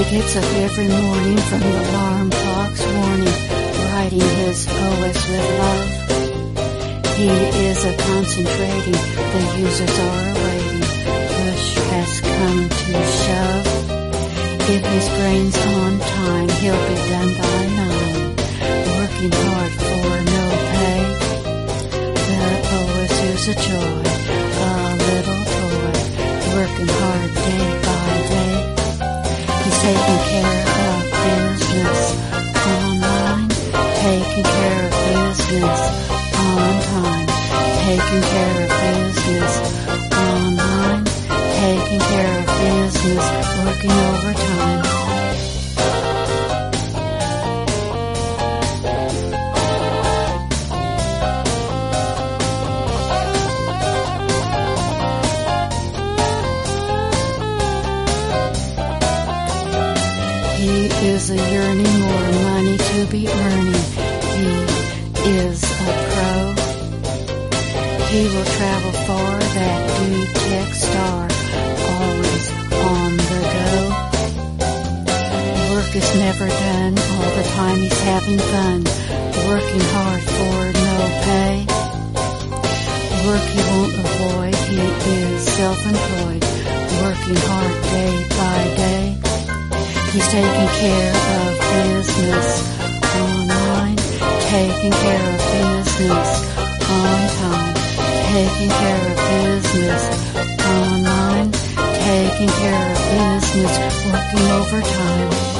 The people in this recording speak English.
Gets up every morning from the alarm clock's warning, writing his OS with love. He is a concentrating, the users are awaiting, push has come to shove. If his brain's on time, he'll be done by 9, working hard for no pay. The OS is a joy, a little toy, working hard day by day. He's taking care of business online, taking care of business on time, taking care of business online, taking care of business, working overtime. He is a yearning, more money to be earning. He is a pro. He will travel far, that dude tech star, always on the go. Work is never done, all the time he's having fun, working hard for no pay. Work he won't avoid, he is self-employed, working hard day by day. He's taking care of business online, taking care of business on time, taking care of business online, taking care of business, working overtime.